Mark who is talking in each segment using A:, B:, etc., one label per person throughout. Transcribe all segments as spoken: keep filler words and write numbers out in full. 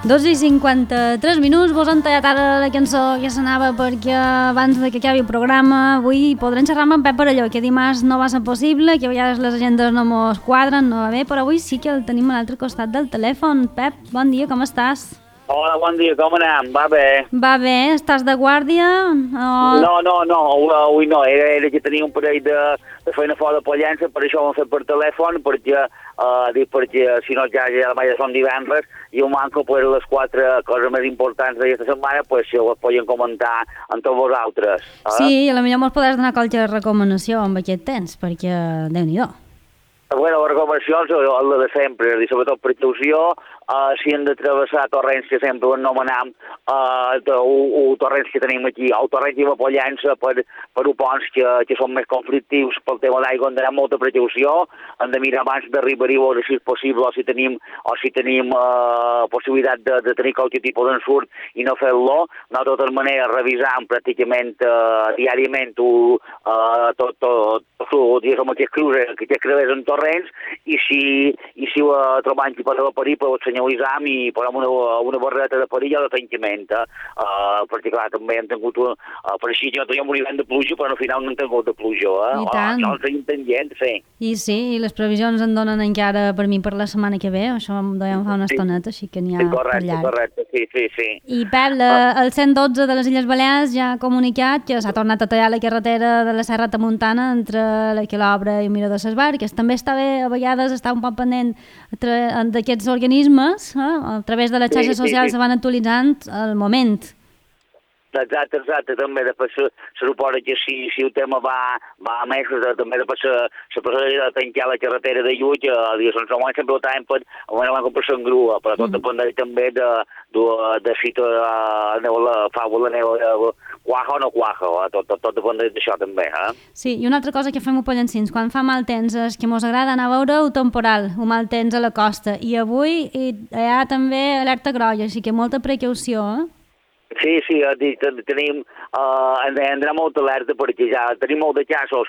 A: dotze i cinquanta-tres minuts, vos han tallat ara la cançó que s'anava perquè abans de que acabi el programa avui podrem xerrar amb en Pep Parelló, que dimarts no va ser possible, que a vegades les agendes no mos quadren, no va bé, però avui sí que el tenim a l'altre costat del telèfon. Pep, bon dia, com estàs?
B: Hola, bon dia, com anem? Va bé?
A: Va bé, estàs de guàrdia? O...
B: No, no, no, avui no, era, era que tenia un parell de, de feina fora de Pollença, per això ho hem fet per telèfon, perquè, uh, dic, perquè si no ja, ja la maia són divendres, i ho manco pues, les quatre coses més importants d'aquesta setmana, pues, si ho podien comentar amb tots vosaltres. Eh?
A: Sí, i a la millor mos podràs donar qualque recomanació amb aquest temps, perquè Déu-n'hi-do.
B: Bueno, les recomanacions, la de sempre, i sobretot precaució, uh, si hem de travessar torrents que sempre ho anomenem, uh, o torrents que tenim aquí, o torrents i la Pollença per, per ponts que, que són més conflictius pel tema d'aigua, hem d'anar molta precaució, hem de mirar abans d'arribar-hi o si és possible, o si tenim, o si tenim uh, possibilitat de, de tenir qualque tipus d'ensurt i no fer-lo. De totes maneres, revisant pràcticament uh, diàriament uh, tot, tot, tot, diguéssim, aquests cruces, aquests creuers en torrents, i si, i si uh, trobam que pot haver perill, ho senyalitzam i posem una, una barreta de perill o de tancament. Eh? Uh, perquè, clar, també hem tingut, uh, per així que no teníem un hivern de pluja, però al final no hem tingut de pluja. Eh?
A: I tant.
B: Oh, això ens tenim gent, sí.
A: I sí, i les previsions en donen encara per mi per la setmana que ve, això em deien fa una estoneta, així que n'hi ha
B: sí, correcte,
A: per llarg.
B: Correcte, sí, sí, sí.
A: I Pep, la, el cent dotze de les Illes Balears ja ha comunicat que s'ha tornat a tallar la carretera de la Serra Tramuntana entre la Quilobra i el Mirador de les Barques. També està bé a vegades estar un poc pendent d'aquests organismes, eh? A través de les xarxes
B: sí,
A: socials
B: sí, sí.
A: se van actualitzant al moment.
B: Exacte, exacte, també després se, se suposa que si, si el tema va, va a més, també després se, se procedeix a tancar la carretera de Llull, eh, digues, en moment sempre ho traiem per, bueno, van comprar s'engrua, però tot dependeix també de, de, de si te, uh, aneu a la fàbula, aneu a quaja o no quaja, eh? tot, tot, tot dependeix d'això també. Eh?
A: Sí, i una altra cosa que fem a Pollencins, quan fa mal temps és que mos agrada anar a veure el temporal, o mal temps a la costa, i avui hi ha també alerta groga, així que molta precaució, eh?
B: Sí, sí, tenim, uh, hem d'anar molt alerta perquè ja tenim molt de casos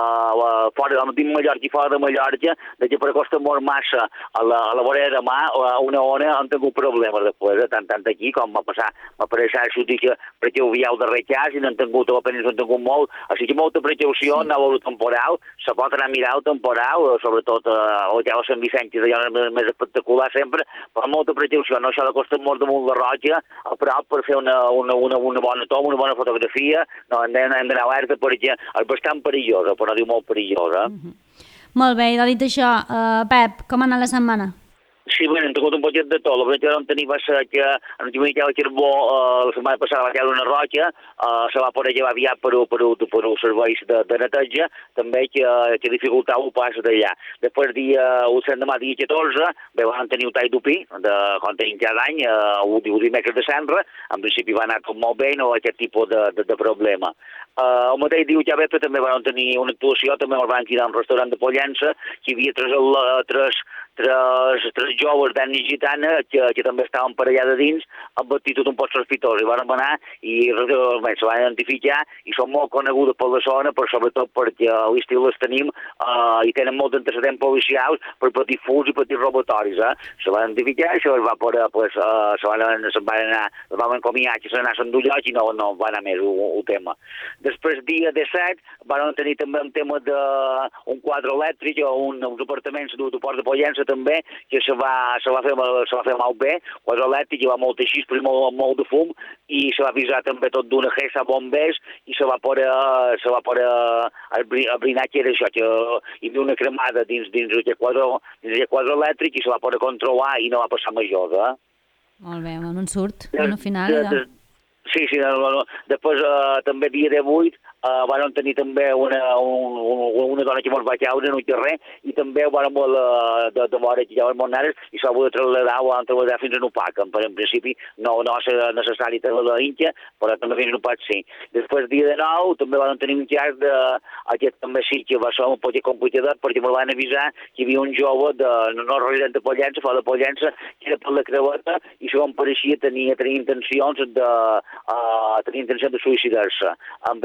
B: uh, fora de Mallorca i fora de Mallorca, de que per costa molt massa a la, a la vorera de mà o a una ona han tingut problemes després, eh? tant, tant aquí com va passar, va aparèixer això que perquè ho havíeu de recàs i no han tingut, o apenas no han tingut molt, així que molta precaució, anar a veure el temporal, se pot anar a mirar el temporal, sobretot uh, el que a Sant Vicent, que és allò més, més espectacular sempre, però molta precaució, no, això de costa molt damunt la Roja, a prop per fer una Una, una, una bona toma, una bona fotografia, no, hem d'anar alerta perquè és bastant perillosa, però no diu molt perillosa.
A: Mm-hmm. Molt bé, i dit això, uh, Pep, com ha anat la setmana?
B: Sí, bé, hem tingut un poquet de tot. La veritat que vam tenir va ser que en el que el carbó eh, la setmana passada va caure una roca, eh, se va poder llevar aviat per, per, per, per els serveis de, de neteja, també que, que dificultava el pas d'allà. Després, dia, el cent demà, dia catorze, bé, vam tenir un tall d'opí, de, com tenim cada any, eh, un dimecres de Senra, en principi va anar tot molt bé, no aquest tipus de, de, de problema. Uh, el mateix diu ja vespre també van tenir una actuació, també ens van cridar a un restaurant de Pollença, que hi havia tres, tres, tres, tres joves d'ètnia gitana que, que també estaven per allà de dins amb actitud un poc sospitosa, i van anar i realment se van identificar i són molt conegudes per la zona, però sobretot perquè a l'estiu les tenim uh, i tenen molt antecedents policials per petits furs i petits robatoris, eh? Se van identificar i se va per, pues, uh, se van, se van anar, se van encomiar que se n'anà a s'endollar i no, no va anar més el tema. Després, dia disset, van tenir també un tema d'un quadre elèctric o un, uns apartaments d'aeroport de Pollença també, que se va, se va, fer, se va fer mal bé, quadre elèctric, hi va molt així, però molt, molt de fum, i se va avisar també tot d'una gesta bombers, i se va poder, se va poder abrinar que era això, que hi havia una cremada dins, dins aquest quadre, dins aquest quadre elèctric, i se va poder controlar i no va passar major, eh?
A: Molt bé, en un surt, en un final, ja.
B: Sí, sí, no, no. Després eh, també dia divuit eh, van tenir també una, un, una dona que ens va caure en un carrer i també van molt de, de vora que ja van molt nares i s'ha pogut traslladar o han traslladar fins a Nupac. Per en principi no, no va ser necessari traslladar a Inca, però també fins a Nupac sí. Després dia de nou també van tenir un cas de aquest també sí que va ser un poc complicat perquè me van avisar que hi havia un jove de no resident de Pollença, fora de Pollença, que era per la creueta i segons pareixia tenia, tenia intencions de Uh, tenia intenció de suïcidar-se. En principi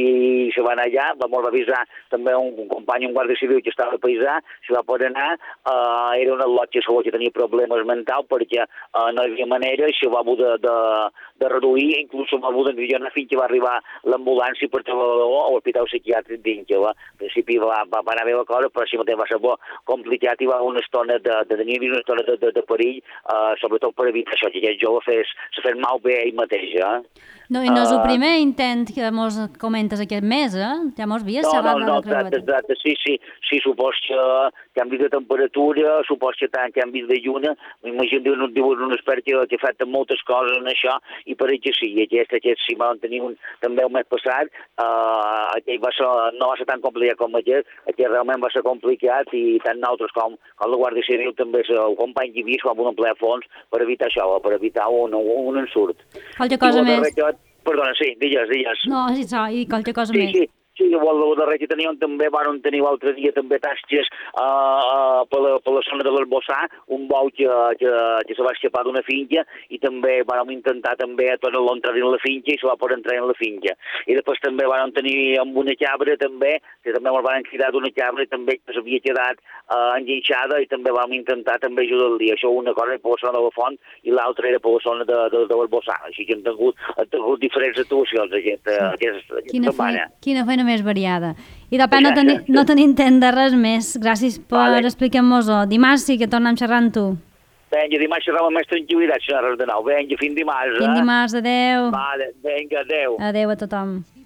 B: i se va anar allà, va molt revisar també un, un company, un guàrdia civil que estava a paisà, se va poder anar, uh, era una lotja segur que tenia problemes mentals perquè uh, no hi havia manera, i se va haver de, de, de reduir, inclús va haver de millonar fins que va arribar l'ambulància per treballador a l'hospital psiquiàtric d'Inca. Al principi va, va, va anar bé la cosa, però si mateix va ser bo complicat i va una estona de, de tenir una estona de, de, de perill, uh, sobretot per evitar això, que aquest jove fes, se fes mal bé ell mateix. Eh?
A: No, i no és el primer intent que mos comentes aquest mes, eh? Ja mos havies
B: no,
A: xerrat
B: no, no,
A: de la
B: exacte, exacte, sí, sí, sí, supos que canvi de temperatura, supos que tant canvi de lluna, m'imagino diuen, diuen un expert que, que afecten moltes coses en això, i per això sí, i aquest, aquest sí van tenir un, també el mes passat, uh, aquell va ser, no va ser tan complicat com aquest, aquest realment va ser complicat, i tant nosaltres com, com la Guàrdia Civil també el company que hi havia, com un ple a fons per evitar això, per evitar un, un ensurt.
A: Qualque cosa més.
B: Perdona, sí, digues, digues.
A: No, sí, so, i qualque cosa
B: sí,
A: més.
B: Sí, sí, igual el darrer que teníem també, vàrem tenir l'altre dia també tasques uh, uh, per, la, per la zona de l'Albossà, un bou que, que, que se va escapar d'una finca, i també vàrem intentar també a tot l'entrar en la finca i se va poder entrar en la finca. I després també vàrem tenir amb una cabra també, que també ens van cridar d'una cabra també que s'havia quedat uh, enganxada, i també vam intentar també ajudar-li. Això una cosa era per la zona de la font i l'altra era per la zona de, de, de l'Albossà. Així que hem tingut, hem tingut diferents actuacions aquesta, sí. aquesta, aquesta
A: quina
B: setmana.
A: Feina, quina feina més variada. I de pena no, teni, no tenim temps de res més. Gràcies per vale. Explicar-nos-ho. Dimarts sí que tornem xerrant amb tu.
B: Vinga, dimarts xerram amb més tranquil·litat, si no res de nou. Vinga, fins dimarts.
A: Fins
B: eh?
A: dimarts, adeu.
B: Vale, vinga, adeu.
A: Adeu a tothom.